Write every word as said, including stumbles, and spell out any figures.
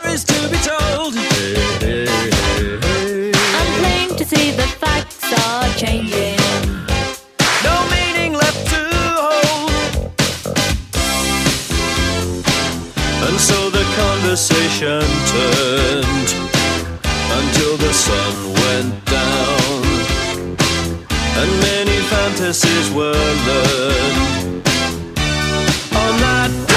stories to be told. Hey, hey, hey, hey. I'm plain to see the facts are changing. No meaning left to hold. And so the conversation turned until the sun went down, and many fantasies were learned on that